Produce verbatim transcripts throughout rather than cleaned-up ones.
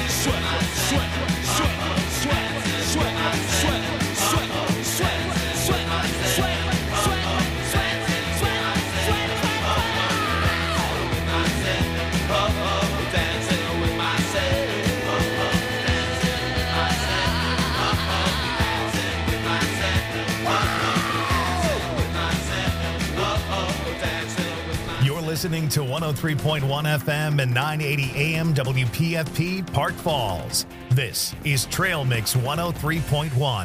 Listening to one oh three point one F M and nine eighty A M W P F P Park Falls. This is Trail Mix one oh three point one.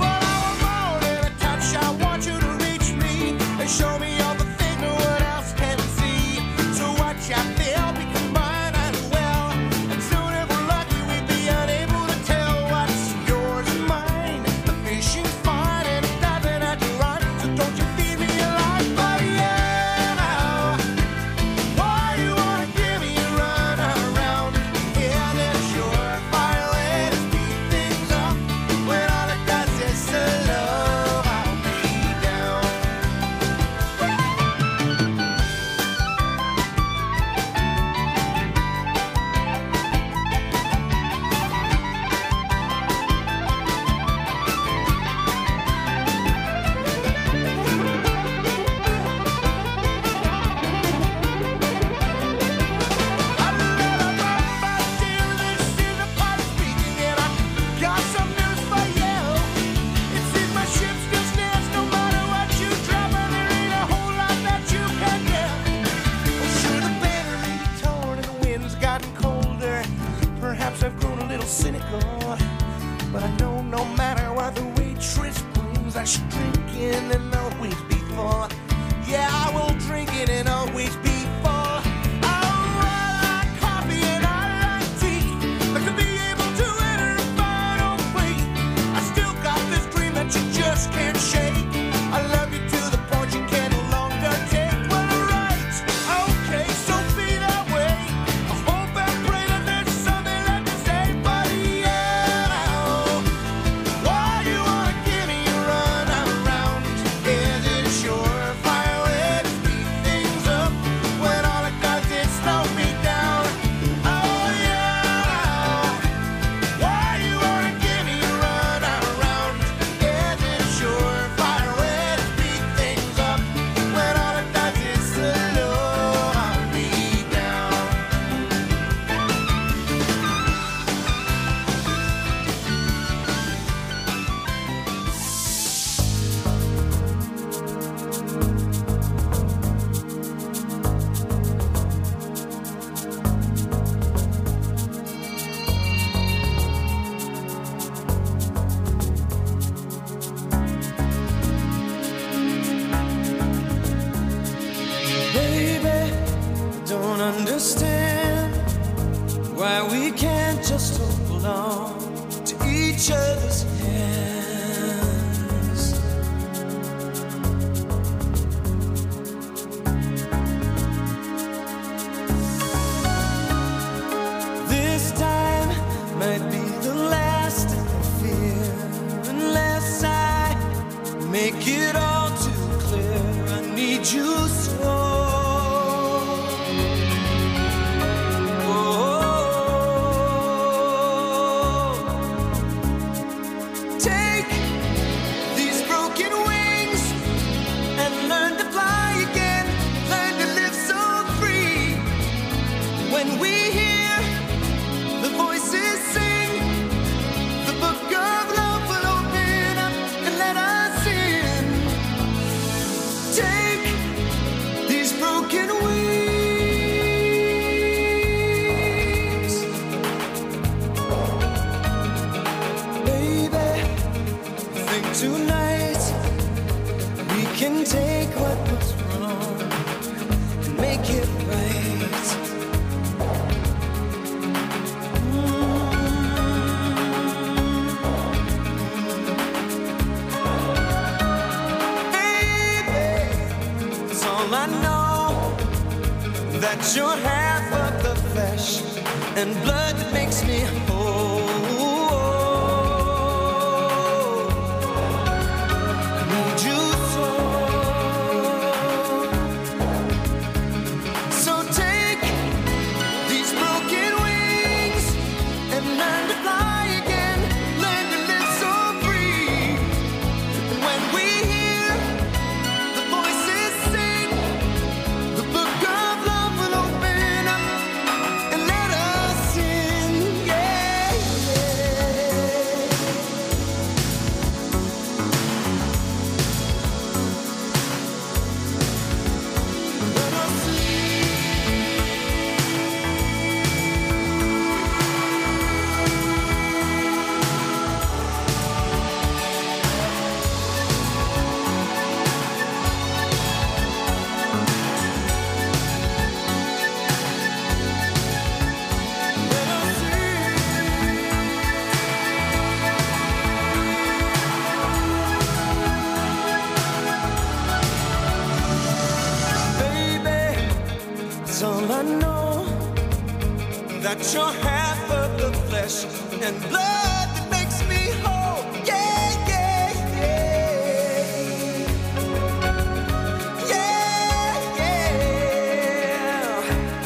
Show me all the things, no one else can don't understand why we can't just hold on to each other's hands. This time might be the last I fear, unless I make it all too clear. I need you so. Tonight we can take what was wrong and make it right. Mm-hmm. Baby, it's all I know, that you're half of the flesh and blood that makes me whole. That you're half of the flesh and blood that makes me whole. Yeah, yeah, yeah. Yeah, yeah.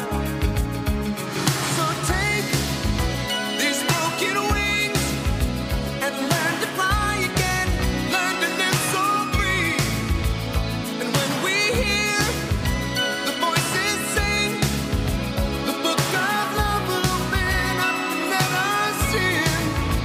So take these broken wings and learn to fly again. Learn to live so free. And when we hear the voices sing, the book of love will open up and let us in.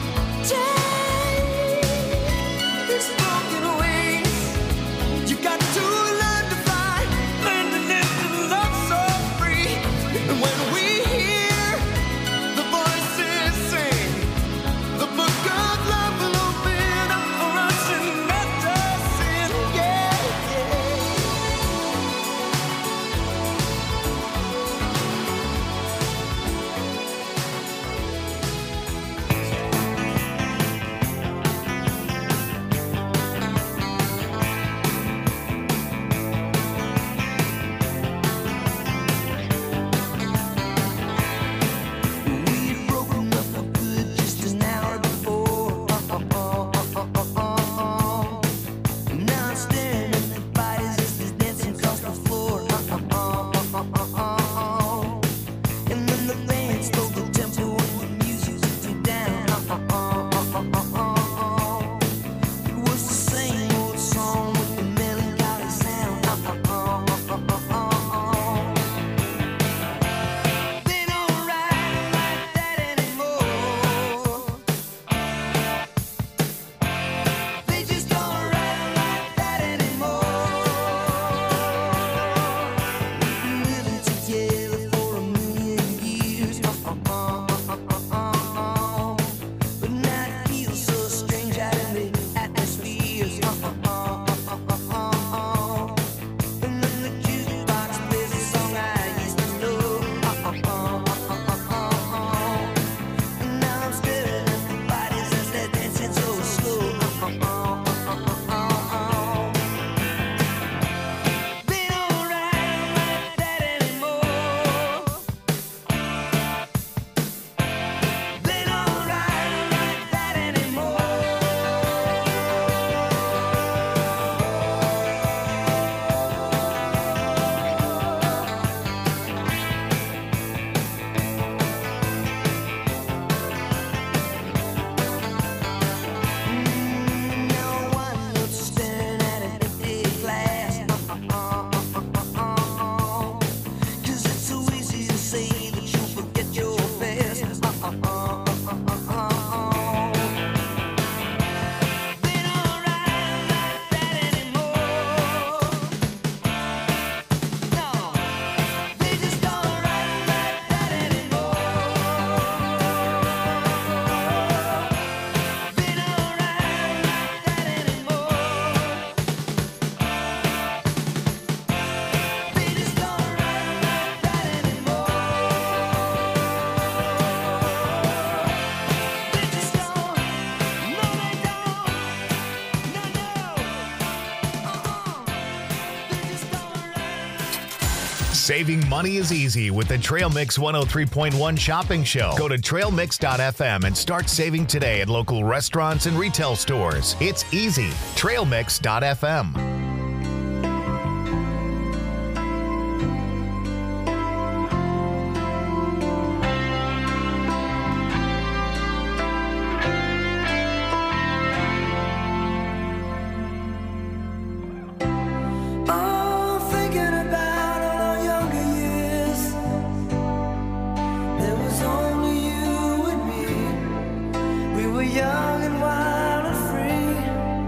Saving money is easy with the Trail Mix one oh three point one shopping show. Go to trail mix dot f m and start saving today at local restaurants and retail stores. It's easy. trail mix dot f m. Young and wild and free.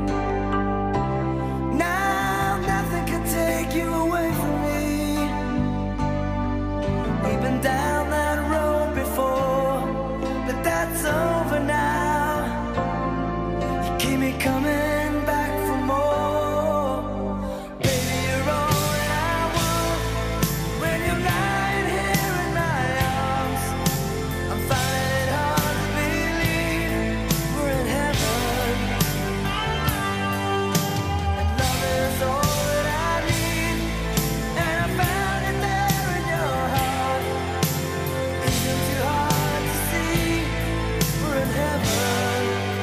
Now nothing can take you away from me. We've been down that road before, but that's over now. You keep me coming back for more. Baby, you're all that I want. When you're lying here in my arms, I'm finding it hard to believe we're in heaven. And love is all that I need, and I found it there in your heart. Isn't too hard to see we're in heaven.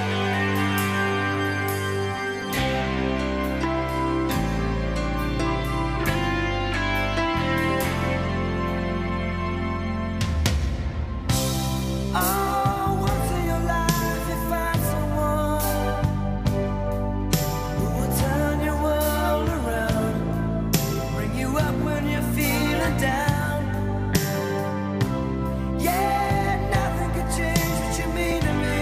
Oh, once in your life you find someone who will turn your world around, bring you up when you're feeling down. Yeah, nothing can change what you mean to me.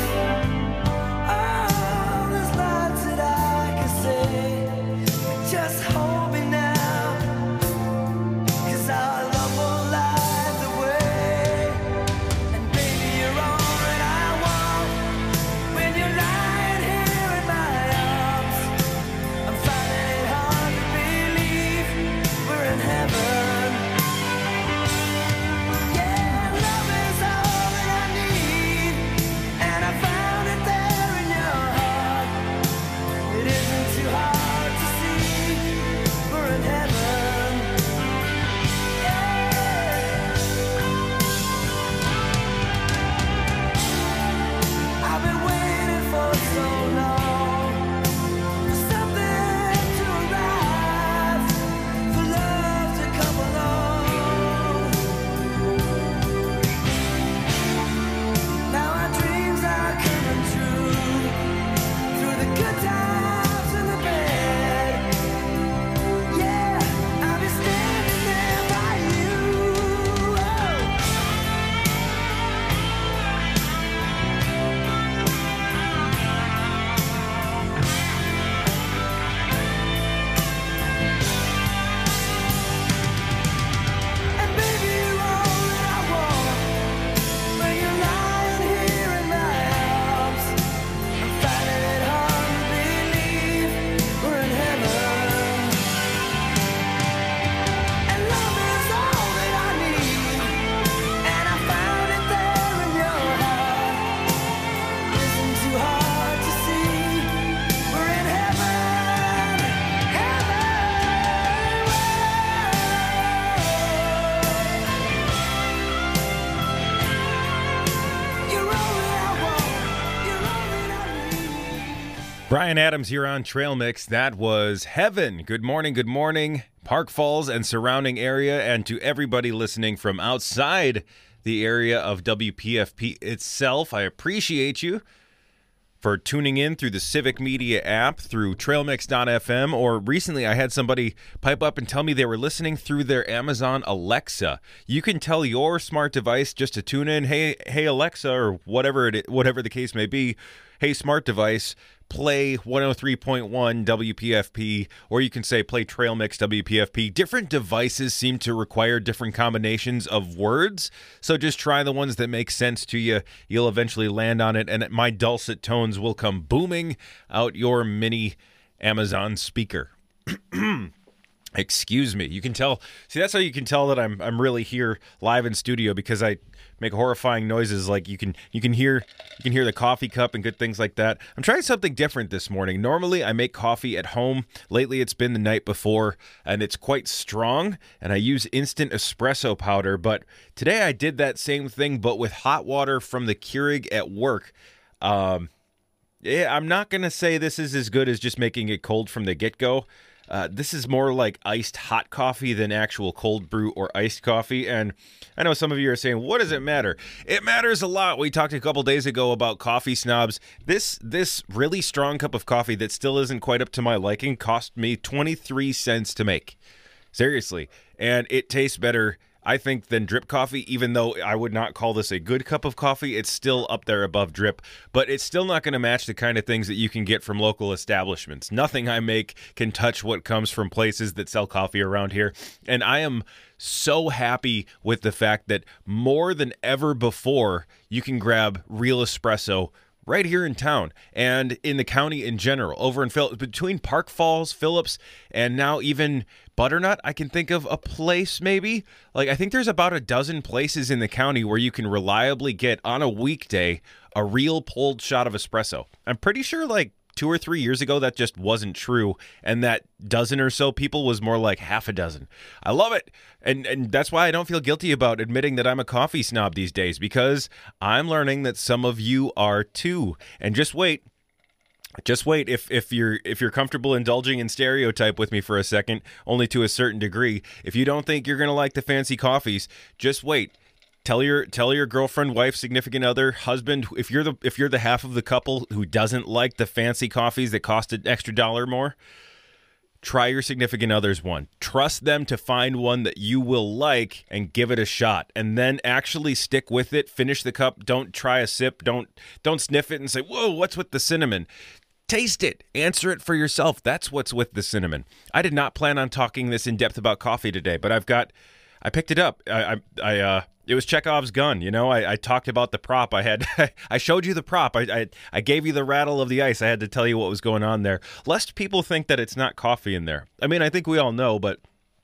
Oh, there's lots that I can say, but just hold me now, 'cause our love will light the way. And baby, you're all that I want. When you're lying here in my arms, I'm finding it hard to believe we're in heaven. Yeah, love is all that I need, and I found it there in your heart. It isn't too hard to see we're in heaven. I've been waiting for so long for something to arrive, for love to come along. Now our dreams are coming true, through the good times and the bad. Yeah, I'll be standing there by you. Oh. And baby, you're all that I want. When you're lying here in my arms, I'm finding it hard to believe we're in heaven. And love is all that I need, and I found it there in your heart. Isn't too hard to see we're in heaven, heaven. You're all that I want. You're all that I need. Brian Adams here on Trail Mix. That was Heaven. Good morning, good morning, Park Falls and surrounding area, and to everybody listening from outside the area of W P F P itself. I appreciate you for tuning in through the Civic Media app, through trail mix dot f m, or recently I had somebody pipe up and tell me they were listening through their Amazon Alexa. You can tell your smart device just to tune in, hey, hey Alexa, or whatever it, whatever the case may be, hey smart device, play one oh three point one W P F P, or you can say play Trail Mix W P F P. Different devices seem to require different combinations of words, so just try the ones that make sense to you. You'll eventually land on it, and my dulcet tones will come booming out your mini Amazon speaker. Excuse me. You can tell. See, that's how you can tell that I'm I'm really here live in studio, because I make horrifying noises. Like you can you can hear you can hear the coffee cup and good things like that. I'm trying something different this morning. Normally I make coffee at home. Lately it's been the night before, and it's quite strong, and I use instant espresso powder. But today I did that same thing, but with hot water from the Keurig at work. Um, yeah, I'm not gonna say this is as good as just making it cold from the get-go. Uh, this is more like iced hot coffee than actual cold brew or iced coffee. And I know some of you are saying, what does it matter? It matters a lot. We talked a couple days ago about coffee snobs. This this really strong cup of coffee that still isn't quite up to my liking cost me twenty-three cents to make. Seriously. And it tastes better, I think, than drip coffee. Even though I would not call this a good cup of coffee, it's still up there above drip, but it's still not going to match the kind of things that you can get from local establishments. Nothing I make can touch what comes from places that sell coffee around here. And I am so happy with the fact that more than ever before, you can grab real espresso right here in town and in the county in general. Over in Phil- between Park Falls, Phillips, and now even Butternut, I can think of a place maybe. Like I think there's about a dozen places in the county where you can reliably get on a weekday a real pulled shot of espresso. I'm pretty sure like two or three years ago that just wasn't true, and that dozen or so people was more like half a dozen. I love it, and and that's why I don't feel guilty about admitting that I'm a coffee snob these days, because I'm learning that some of you are too. And just wait. Just wait, if if you're if you're comfortable indulging in stereotype with me for a second, only to a certain degree. If you don't think you're going to like the fancy coffees, just wait. Tell your tell your girlfriend, wife, significant other, husband, if you're the if you're the half of the couple who doesn't like the fancy coffees that cost an extra dollar more, try your significant other's one. Trust them to find one that you will like and give it a shot, and then actually stick with it. Finish the cup. Don't try a sip. Don't don't sniff it and say, "Whoa, what's with the cinnamon?" Taste it. Answer it for yourself. That's what's with the cinnamon. I did not plan on talking this in depth about coffee today, but I've got, I picked it up. I, I, I uh, it was Chekhov's gun. You know, I, I talked about the prop. I had, I showed you the prop. I, I, I gave you the rattle of the ice. I had to tell you what was going on there, lest people think that it's not coffee in there. I mean, I think we all know, but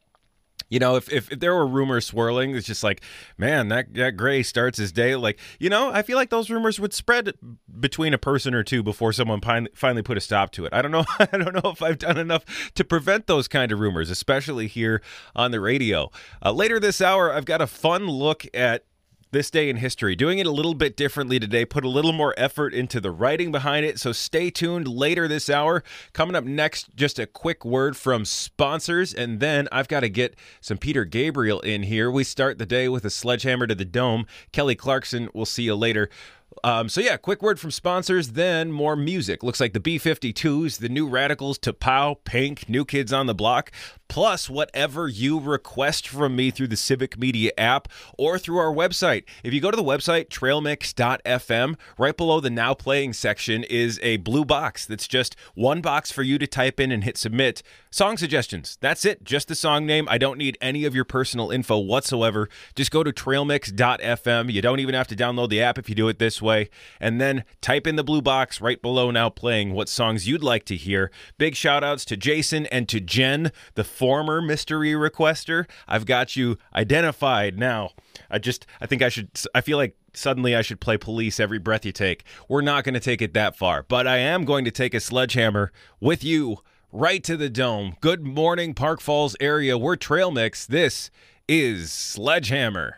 you know, if, if, if there were rumors swirling, it's just like, man, that, that Gray starts his day. Like, you know, I feel like those rumors would spread between a person or two before someone pin- finally put a stop to it. I don't know. I don't know if I've done enough to prevent those kind of rumors, especially here on the radio. Uh, later this hour, I've got a fun look at this day in history, doing it a little bit differently today, put a little more effort into the writing behind it, so stay tuned later this hour. Coming up next, just a quick word from sponsors, and then I've got to get some Peter Gabriel in here. We start the day with a sledgehammer to the dome. Kelly Clarkson, we'll see you later. Um, so yeah, quick word from sponsors, then more music. Looks like the B fifty-twos, the New Radicals, T'Pow, Pink, New Kids on the Block, plus whatever you request from me through the Civic Media app or through our website. If you go to the website, trail mix dot f m, right below the Now Playing section is a blue box that's just one box for you to type in and hit submit. Song suggestions. That's it. Just the song name. I don't need any of your personal info whatsoever. Just go to trail mix dot f m. You don't even have to download the app if you do it this way. And then type in the blue box right below Now Playing what songs you'd like to hear. Big shout outs to Jason and to Jen, the former mystery requester. I've got you identified now. I just, I think I should, I feel like suddenly I should play police every breath you take. We're not going to take it that far, but I am going to take a sledgehammer with you right to the dome. Good morning, Park Falls area. We're Trail Mix. This is Sledgehammer.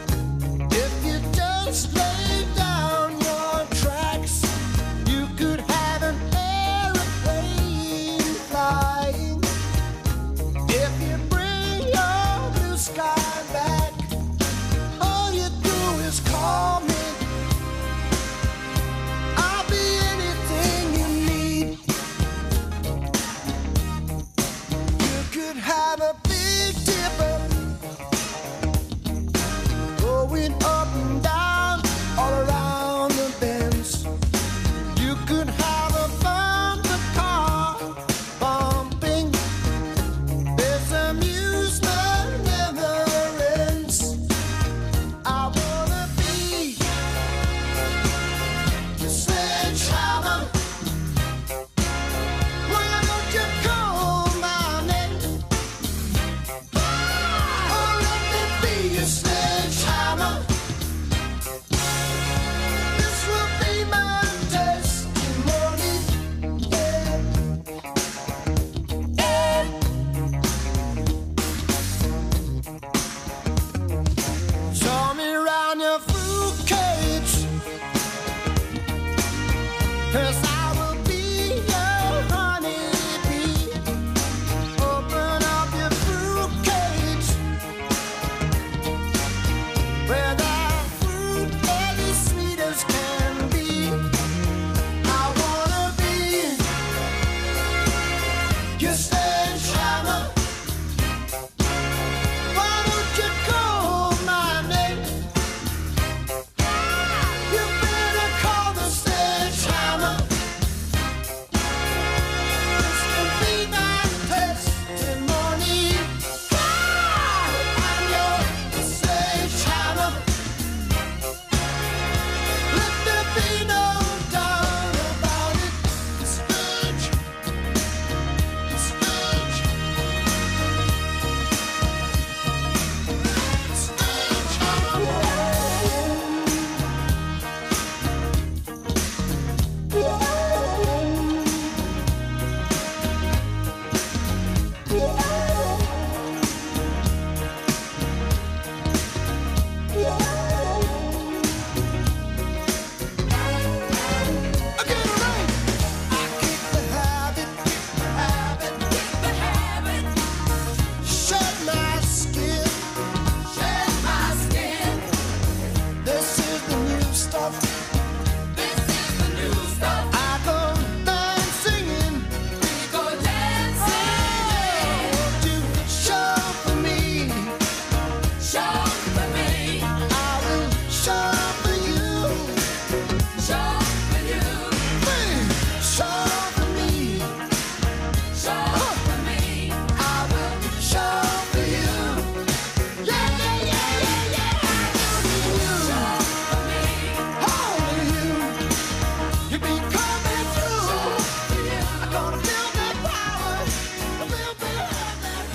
If you just lay down your tracks, you could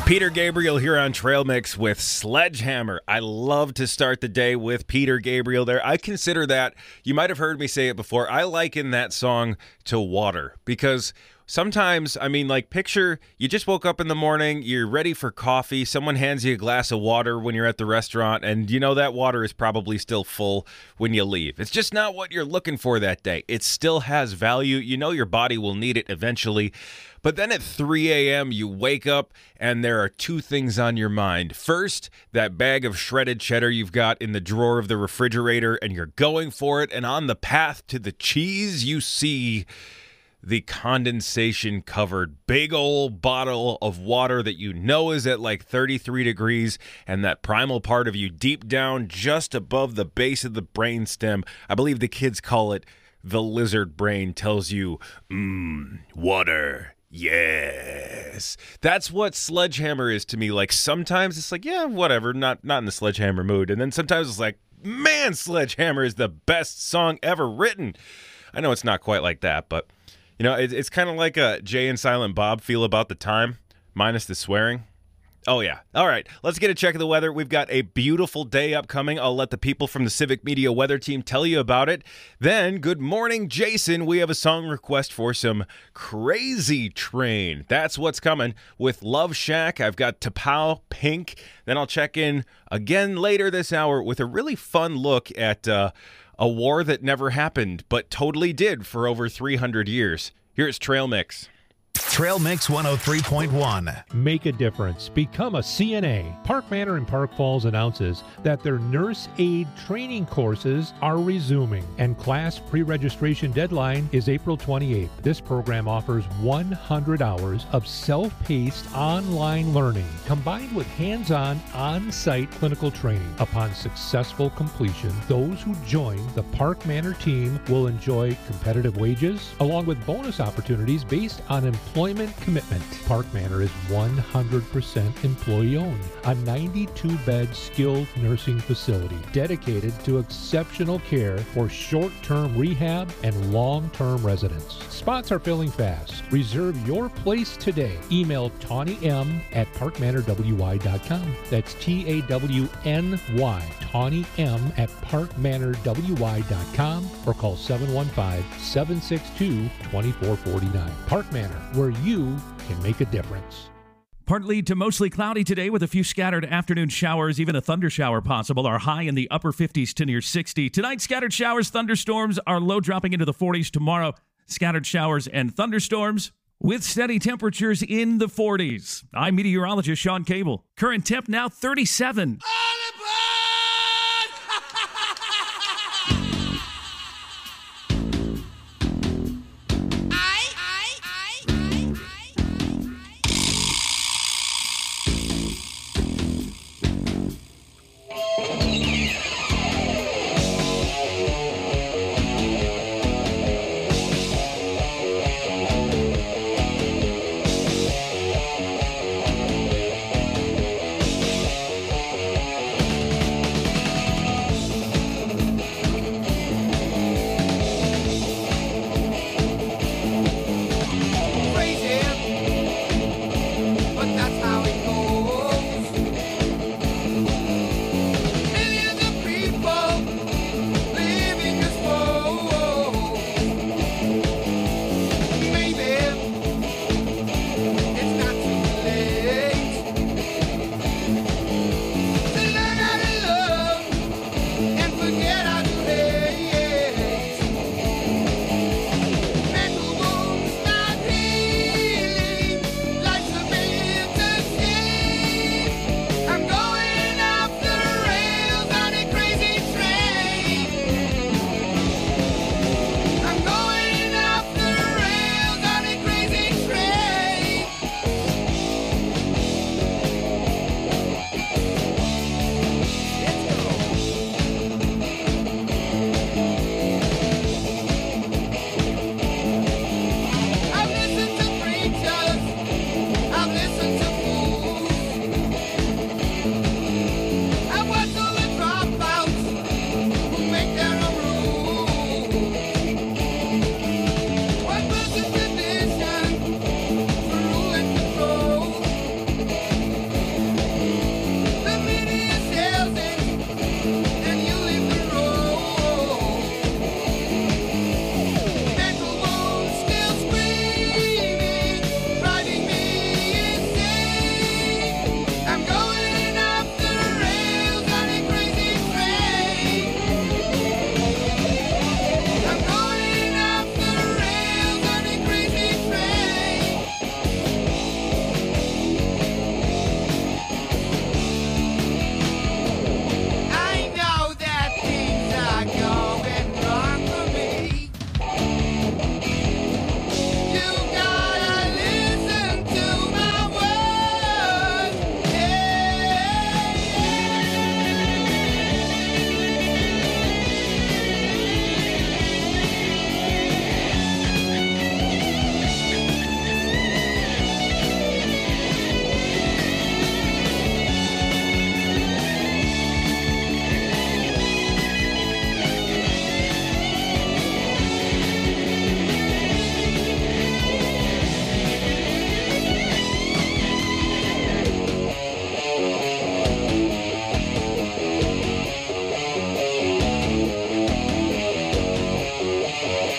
Peter Gabriel here on Trail Mix with Sledgehammer. I love to start the day with Peter Gabriel there. I consider that, you might have heard me say it before, I liken that song to water because sometimes, I mean, like picture you just woke up in the morning, you're ready for coffee, someone hands you a glass of water when you're at the restaurant, and you know that water is probably still full when you leave. It's just not what you're looking for that day. It still has value. You know your body will need it eventually. But then at three a.m., you wake up and there are two things on your mind. First, that bag of shredded cheddar you've got in the drawer of the refrigerator, and you're going for it. And on the path to the cheese, you see the condensation-covered big old bottle of water that you know is at like thirty-three degrees, and that primal part of you deep down just above the base of the brainstem, I believe the kids call it the lizard brain, tells you, mmm, water. Yes. That's what Sledgehammer is to me. Like sometimes it's like, yeah, whatever, not not in the Sledgehammer mood. And then sometimes it's like, man, Sledgehammer is the best song ever written. I know it's not quite like that, but you know, it, it's kind of like a Jay and Silent Bob feel about the time, minus the swearing. Oh, yeah. All right. Let's get a check of the weather. We've got a beautiful day upcoming. I'll let the people from the Civic Media weather team tell you about it. Then, good morning, Jason. We have a song request for some Crazy Train. That's what's coming with Love Shack. I've got T'Pau, Pink. Then I'll check in again later this hour with a really fun look at uh, a war that never happened, but totally did for over three hundred years. Here's Trail Mix. Trail Mix one oh three point one. Make a difference. Become a C N A. Park Manor in Park Falls announces that their nurse aid training courses are resuming, and class pre-registration deadline is April twenty-eighth. This program offers one hundred hours of self-paced online learning combined with hands-on on-site clinical training. Upon successful completion, those who join the Park Manor team will enjoy competitive wages along with bonus opportunities based on employment Employment commitment. Park Manor is one hundred percent employee-owned, a ninety-two bed skilled nursing facility dedicated to exceptional care for short-term rehab and long-term residents. Spots are filling fast. Reserve your place today. Email Tawny M at park manor w y dot com. That's T A W N Y, Tawny M at park manor w y dot com, or call seven one five, seven six two, two four four nine. Park Manor, where you can make a difference. Partly to mostly cloudy today with a few scattered afternoon showers, even a thunder shower possible. Our high in the upper fifties to near sixty. Tonight, scattered showers, thunderstorms, our low dropping into the forties. Tomorrow, scattered showers and thunderstorms with steady temperatures in the forties. I'm meteorologist Sean Cable. Current temp now thirty-seven.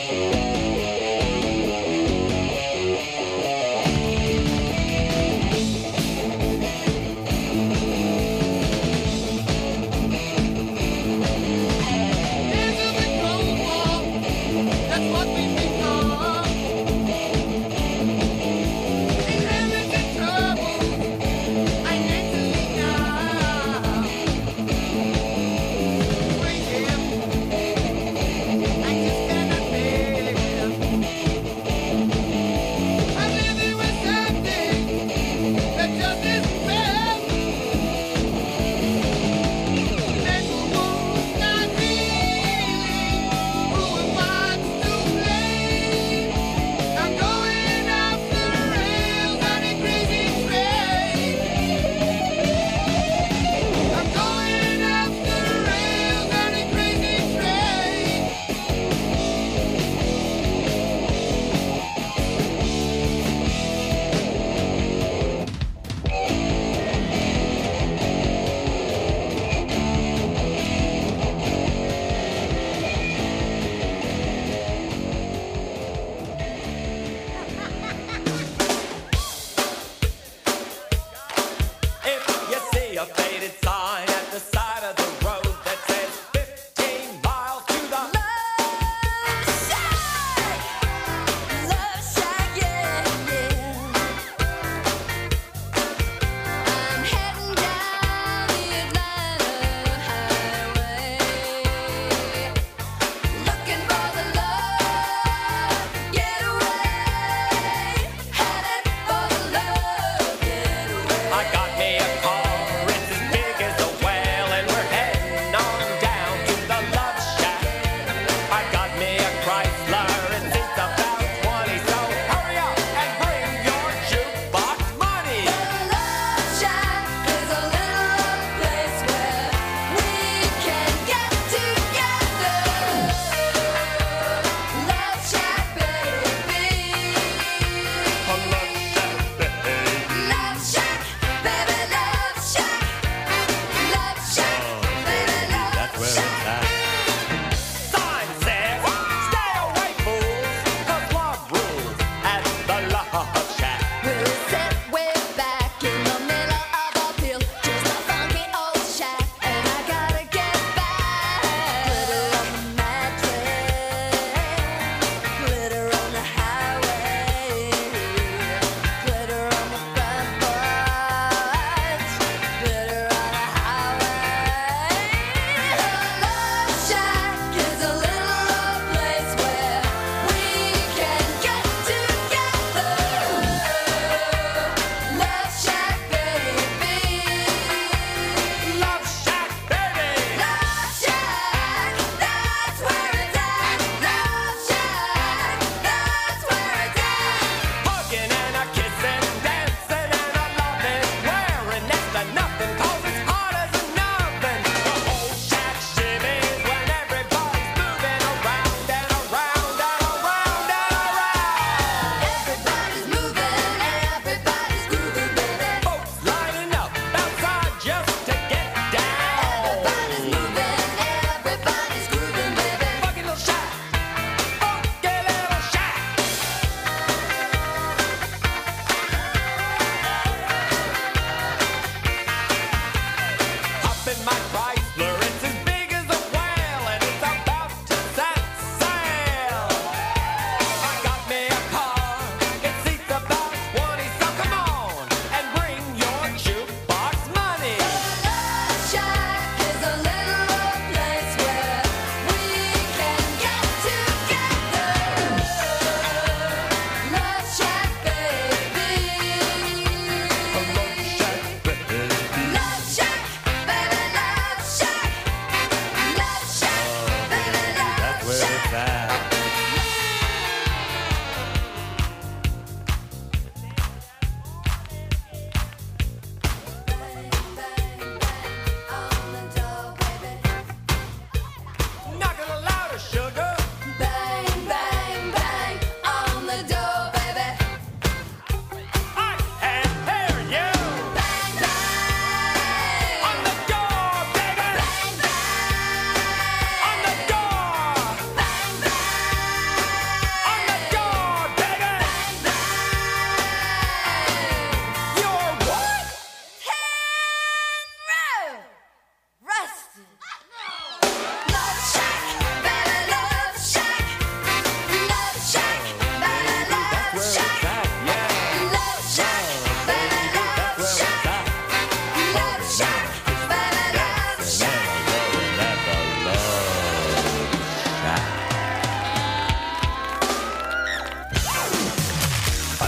Sign says, stay away, fool.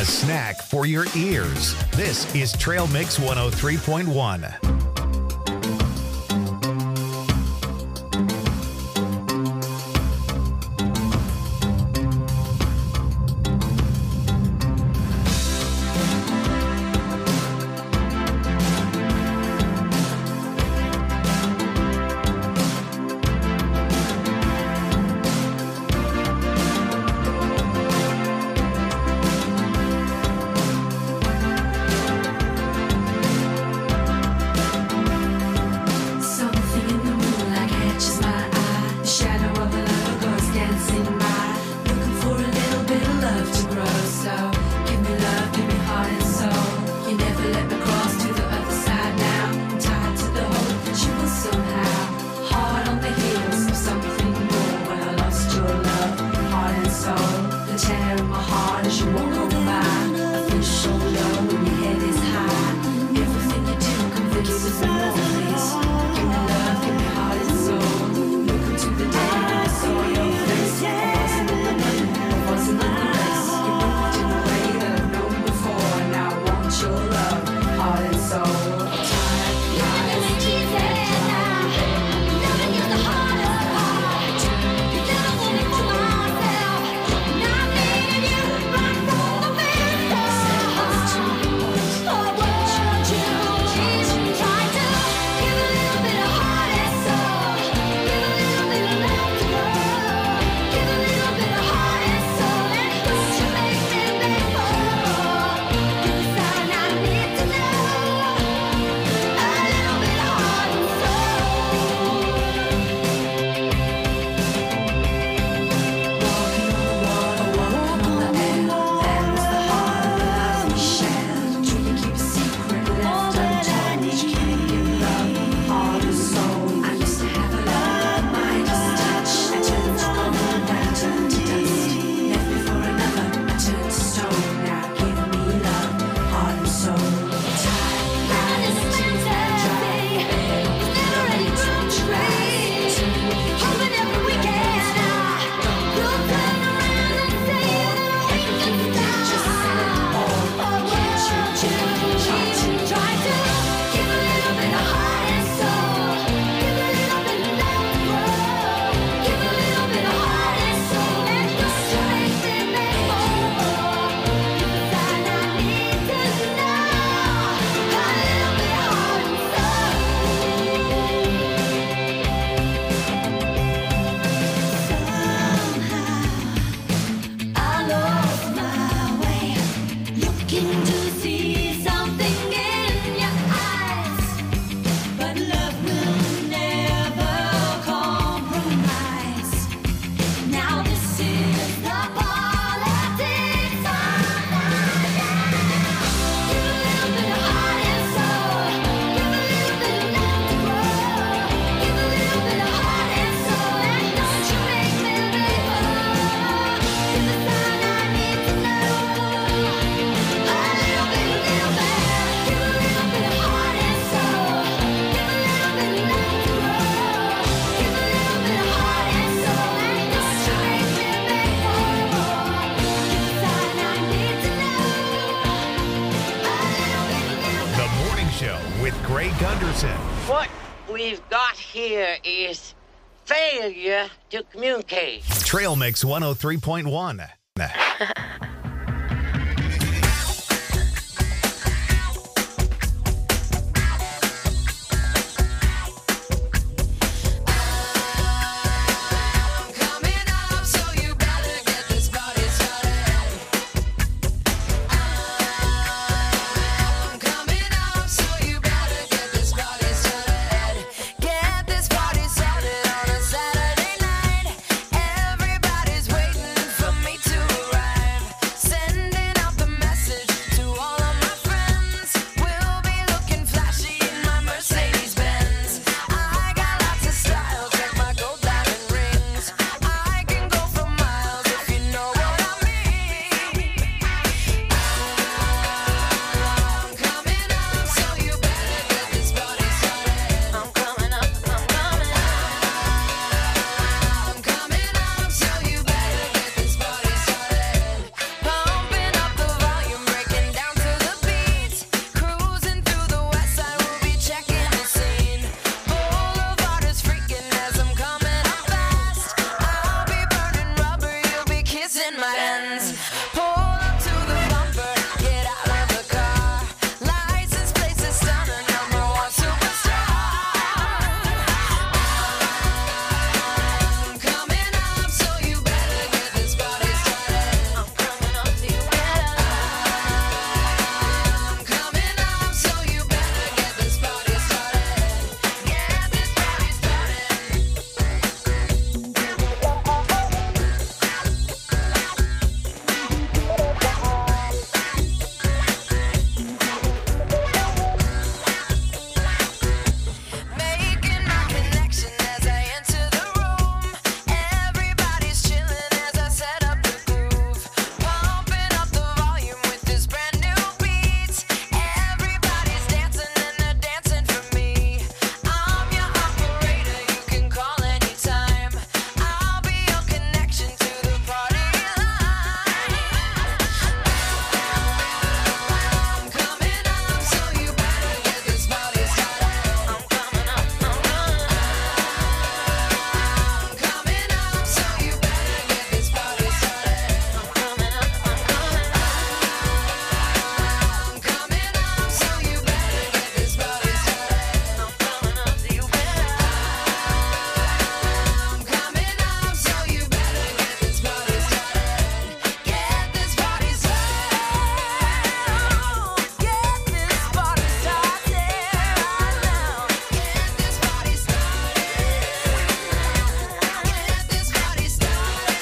snack for your ears. This is Trail Mix one oh three point one. Greg Gunderson. What we've got here is failure to communicate. Trail Mix one oh three point one. Everybody's waiting for me to arrive. in my hands. Pull up to the bumper, get out of the car. License plates is stunning, number one superstar. I'm coming up, so you better get this party started. I'm coming up, so you better. I'm coming up, so you better get this party started. Get this party Making my connection as I enter the room. Everybody's chilling as I set up the groove. Pumping up the volume with this brand new beat. Everybody's dancing and they're dancing for me. I'm your operator, you can call anytime. I'll be your connection to the party line. I'm coming up, so you better get this party started. I'm coming up, I'm coming up. I'm coming up, so you better get this party started. I'm coming up, I'm coming up. I'm coming up, so you better get this party started. I'm coming up, so you better. I'm coming up, so you better get this party started. Get this party started. Get this party started right now. Get this party started. Get this party started.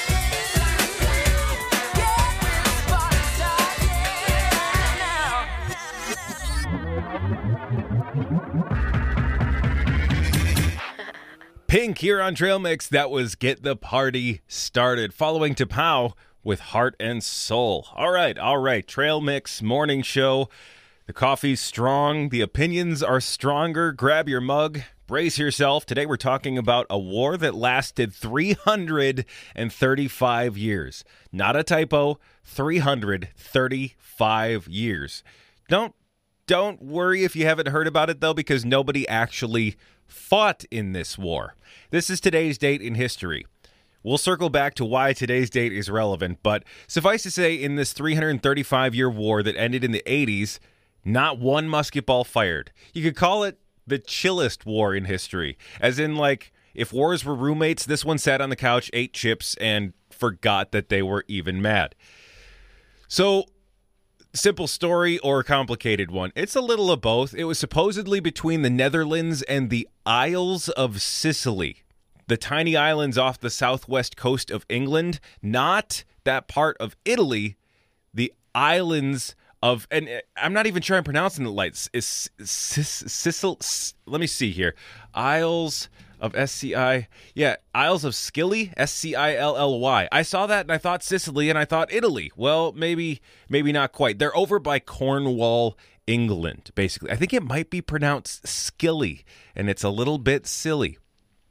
Pink here on Trail Mix. That was Get the Party Started. Following to Pow with Heart and Soul. All right, all right. Trail Mix morning show. The coffee's strong. The opinions are stronger. Grab your mug. Brace yourself. Today we're talking about a war that lasted three hundred thirty-five years. Not a typo. three hundred thirty-five years. Don't Don't worry if you haven't heard about it, though, because nobody actually fought in this war. This is today's date in history. We'll circle back to why today's date is relevant, but suffice to say, in this three hundred thirty-five-year war that ended in the eighties, not one musket ball fired. You could call it the chillest war in history, as in, like, if wars were roommates, this one sat on the couch, ate chips, and forgot that they were even mad. So, simple story or a complicated one? It's a little of both. It was supposedly between the Netherlands and the Isles of Sicily, the tiny islands off the southwest coast of England, not that part of Italy, the islands of, and I'm not even sure I'm pronouncing it right. Is Sicily? Let me see here. Isles of S C I, yeah, Isles of Scilly, S C I L L Y. I saw that and I thought Sicily and I thought Italy. Well, maybe, maybe not quite. They're over by Cornwall, England, basically. I think it might be pronounced Skilly, and it's a little bit silly.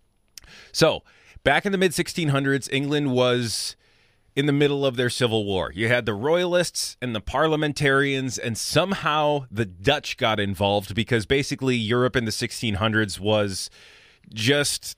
So, back in the mid sixteen hundreds, England was in the middle of their civil war. You had the royalists and the parliamentarians, and somehow the Dutch got involved because basically Europe in the sixteen hundreds was just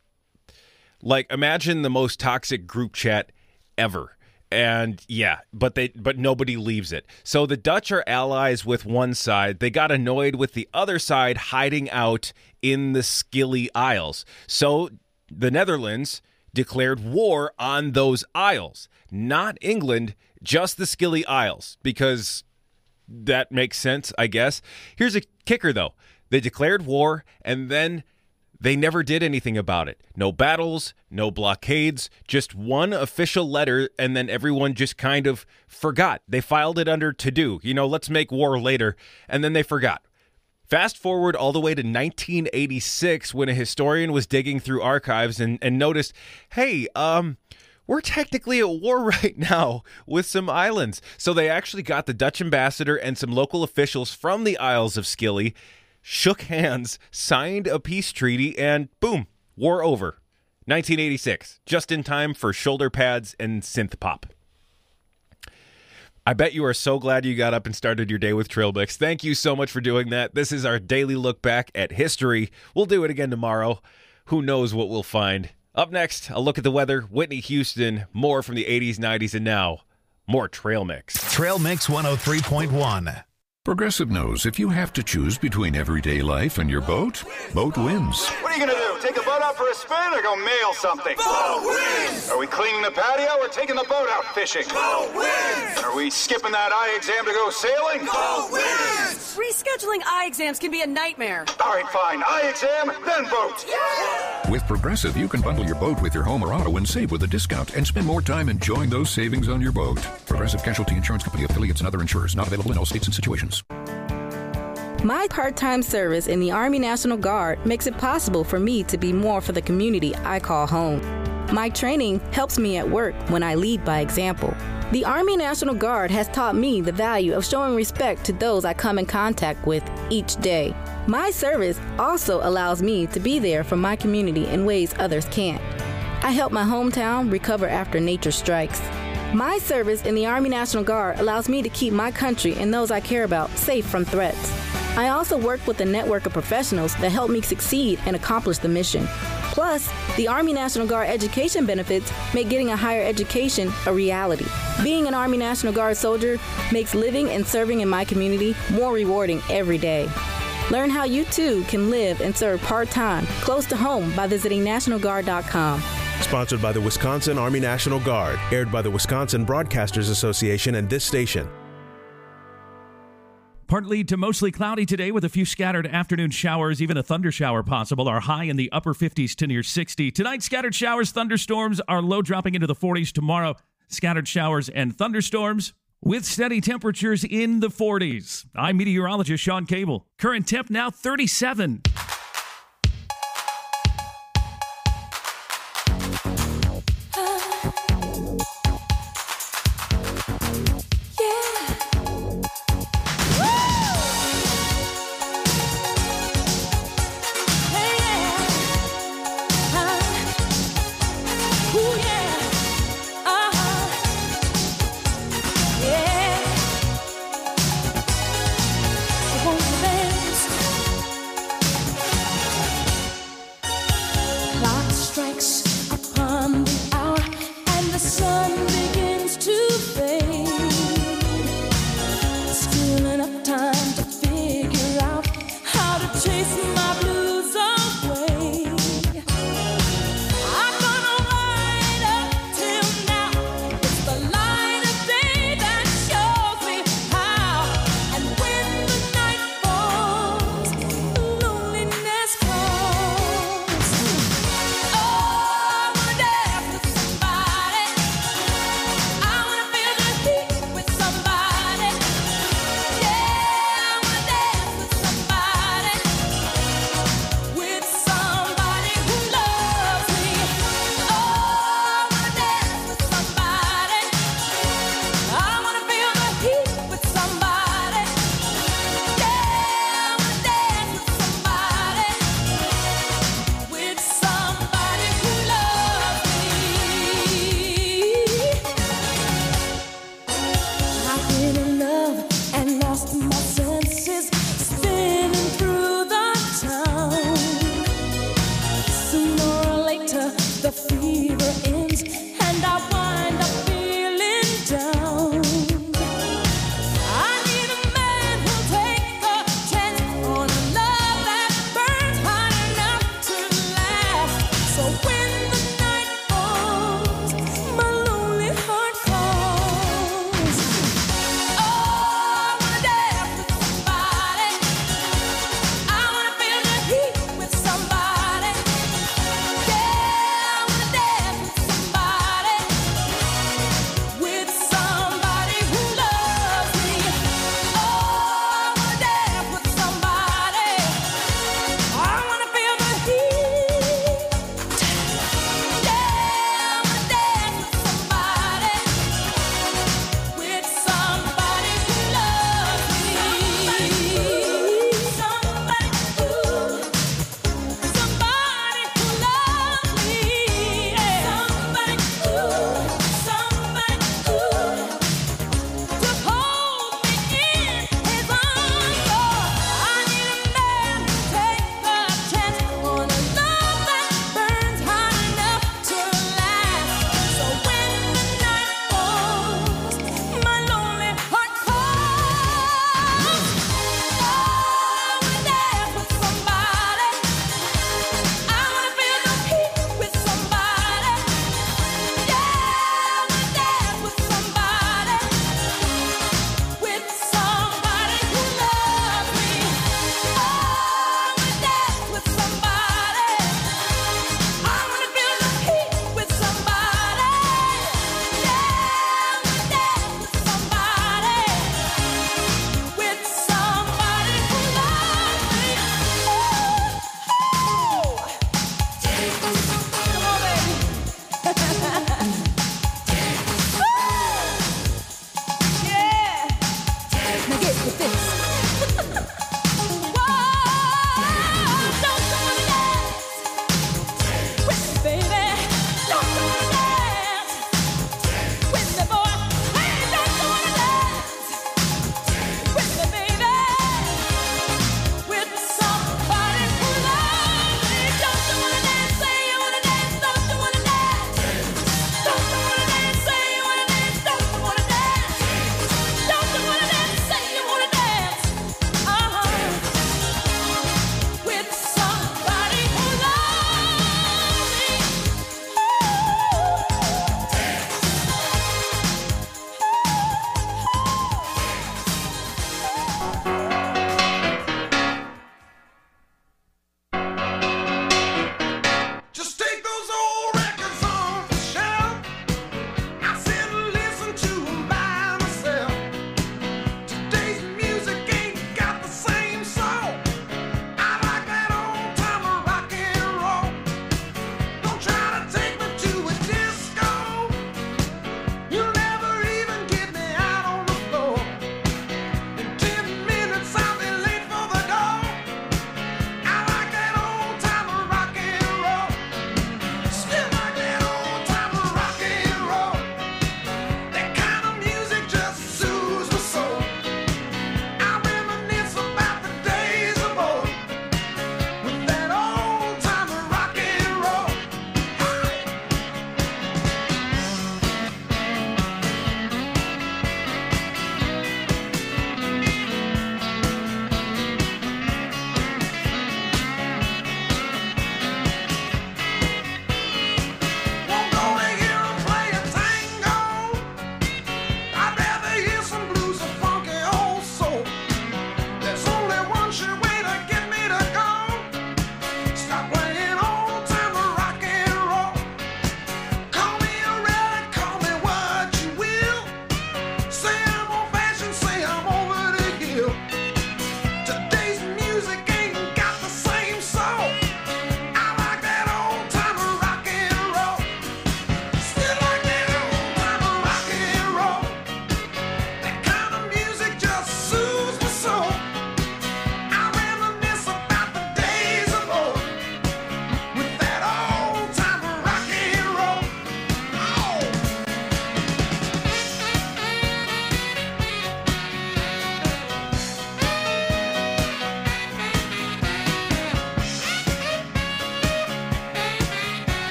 like, imagine the most toxic group chat ever. And yeah, but they but nobody leaves it. So the Dutch are allies with one side. They got annoyed with the other side hiding out in the Scilly Isles. So the Netherlands declared war on those isles. Not England, just the Scilly Isles, because that makes sense, I guess. Here's a kicker, though. They declared war, and then they never did anything about it. No battles, no blockades, just one official letter, and then everyone just kind of forgot. They filed it under to do. You know, let's make war later, and then they forgot. Fast forward all the way to nineteen eighty-six, when a historian was digging through archives and, and noticed, hey, um, we're technically at war right now with some islands. So they actually got the Dutch ambassador and some local officials from the Isles of Scilly, shook hands, signed a peace treaty, and boom, war over. nineteen eighty-six, just in time for shoulder pads and synth pop. I bet you are so glad you got up and started your day with Trail Mix. Thank you so much for doing that. This is our daily look back at history. We'll do it again tomorrow. Who knows what we'll find? Up next, a look at the weather, Whitney Houston, more from the eighties, nineties, and now, more Trail Mix. Trail Mix one oh three point one. Progressive knows if you have to choose between everyday life and your boat, boat wins. What are you going to do? Take the boat out for a spin or go mail something? Boat wins! Are we cleaning the patio or taking the boat out fishing? Boat wins! Are we skipping that eye exam to go sailing? Boat wins! Rescheduling eye exams can be a nightmare. All right, fine. Eye exam, then boat. Yeah! With Progressive, you can bundle your boat with your home or auto and save with a discount and spend more time enjoying those savings on your boat. Progressive Casualty Insurance Company, affiliates, and other insurers. Not available in all states and situations. My part-time service in the Army National Guard makes it possible for me to be more for the community I call home. My training helps me at work when I lead by example. The Army National Guard has taught me the value of showing respect to those I come in contact with each day. My service also allows me to be there for my community in ways others can't. I help my hometown recover after nature strikes. My service in the Army National Guard allows me to keep my country and those I care about safe from threats. I also work with a network of professionals that help me succeed and accomplish the mission. Plus, the Army National Guard education benefits make getting a higher education a reality. Being an Army National Guard soldier makes living and serving in my community more rewarding every day. Learn how you too can live and serve part-time close to home by visiting national guard dot com. Sponsored by the Wisconsin Army National Guard. Aired by the Wisconsin Broadcasters Association and this station. Partly to mostly cloudy today with a few scattered afternoon showers, even a thunder shower possible. Our high in the upper fifties to near sixty. Tonight, scattered showers, thunderstorms, our low dropping into the forties. Tomorrow, scattered showers and thunderstorms with steady temperatures in the forties. I'm meteorologist Sean Cable. Current temp now thirty-seven.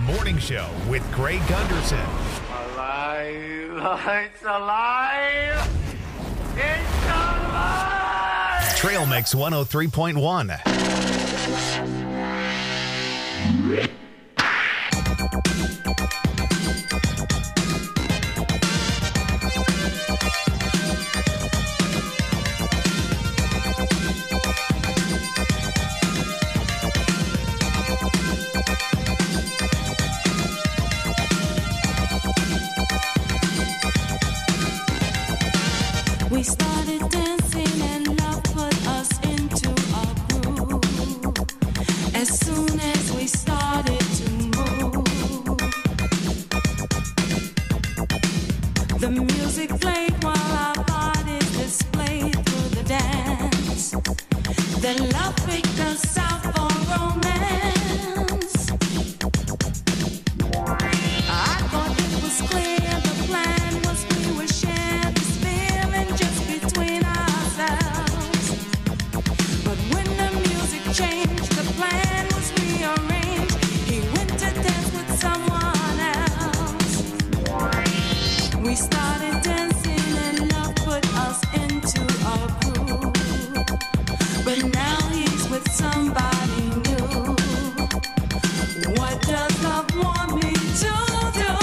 Morning Show with Greg Gunderson. Alive! It's alive! It's alive! Trail Mix one oh three point one. We started dancing and love put us into a groove. As soon as we started to move, the music played while our bodies displayed through the dance. Then love picked us out for romance. I thought it was clear the plan was we would share this feeling just between ourselves. But when the music changed, the plan was rearranged. He went to dance with someone else. We started dancing and love put us into a groove. But now he's with somebody new. What does love want me to do?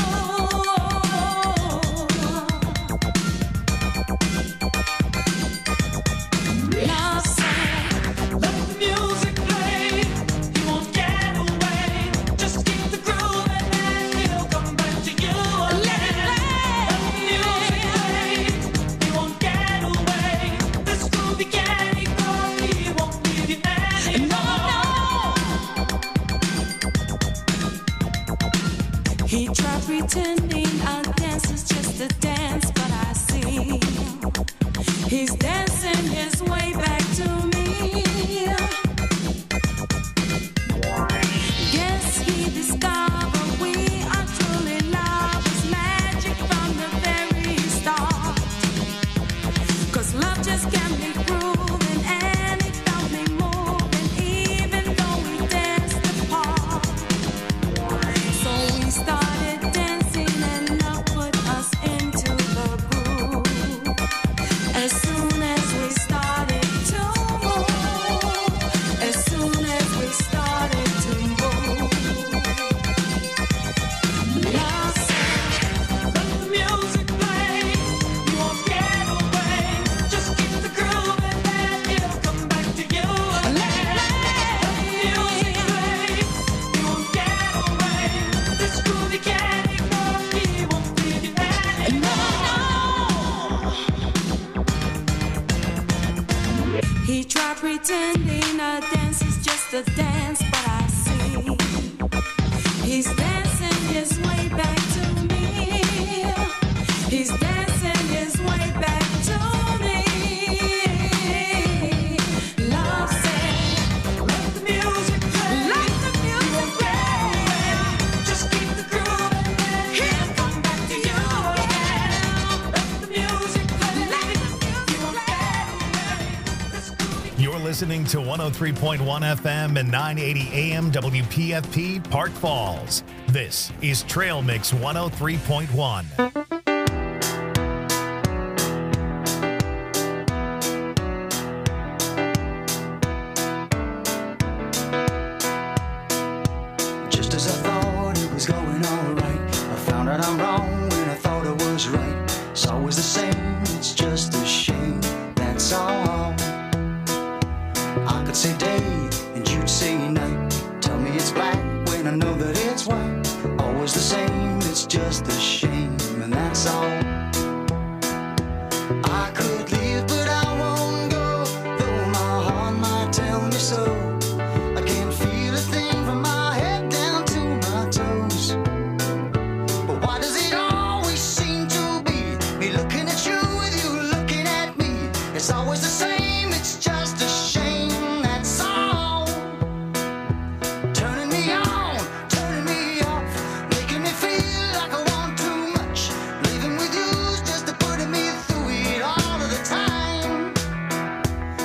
Love said, let the music play. He won't get away. Just keep the groove and then he'll come back to you again. Let the music play. He won't get away. This groove he can't ignore. He won't leave you anymore. He tried pretending our dance is just a dance, but I see he's dancing his way back to me. Yes, he discovered we are truly love is magic from the very start. 'Cause love just can't be proven, and it felt me moving even though we danced apart. So we started dancing and love put us into the groove. As soon as we started to move, as soon as we started to move, love said, let the music play. You won't get away. Just keep the groove and then he'll come back to you again. Let the music play. You won't get away. This groove he can't ignore. He won't leave you anymore. He tried pretending a dance is just a dance, but I see he's dancing his way back to me. He's dancing his way back to me. Love said, let the music play. Let the music play. Just keep the groove and then he'll come back to you again. Let the music play. Let the music play. This groove You're listening to one oh three point one F M and nine eighty A M W P F P Park Falls. This is Trail Mix one oh three point one. Just as I thought it was going all right, I found out I'm wrong when I thought it was right. It's always the same, it's just a shame, that's all. I could say day and you'd say night. Tell me it's black when I know that it's white. Always the same, it's just a shame, and that's all.